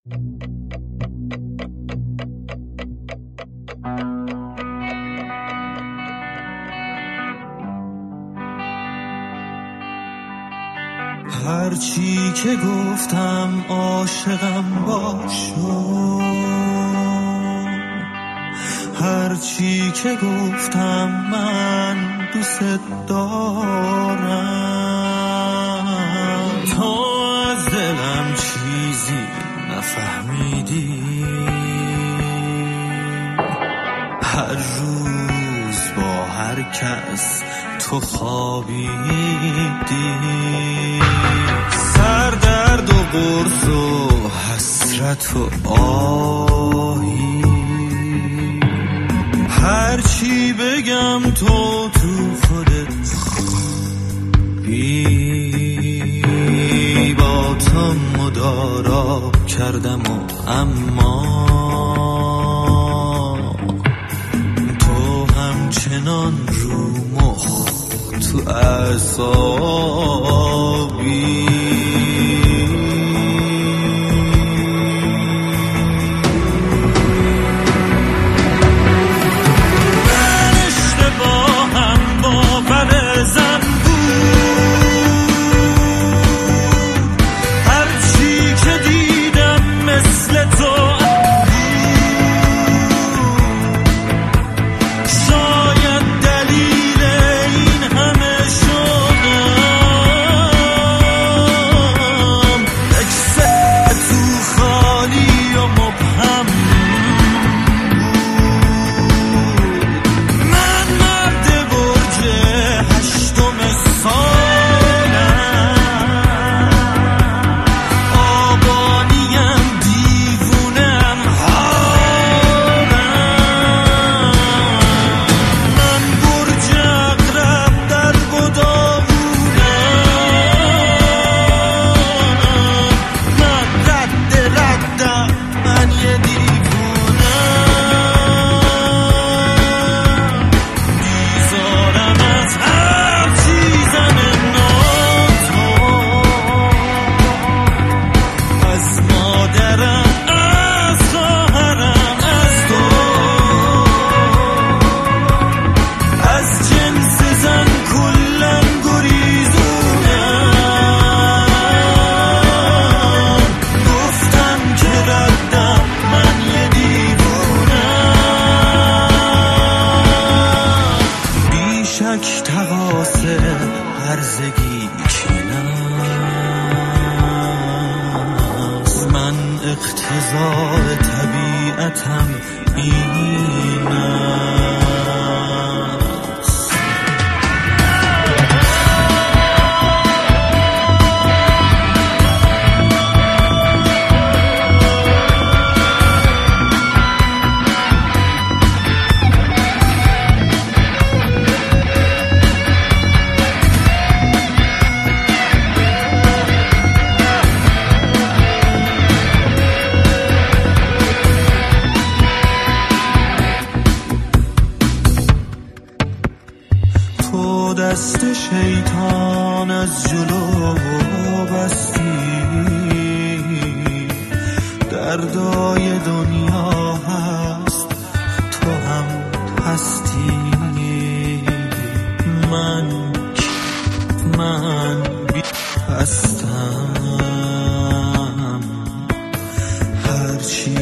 هرچی که گفتم عاشقم باشو، هرچی که گفتم من دوست دارم، تو از دلم چیزی نفهمیدی، هر روز با هر کس تو خوابیدی، سردرد و قرص و حسرت و آهی، هرچی بگم تو خودت بی، با تو مدارا کردم و اما تو همچنان رو مخ تو اعصابی. تقاسه هرزگی چینست، من اقتضاء طبیعتم اینست. تو دست شیطان از جلو بستی، دردای دنیا هست تو هم هستی، من هستم، هرچی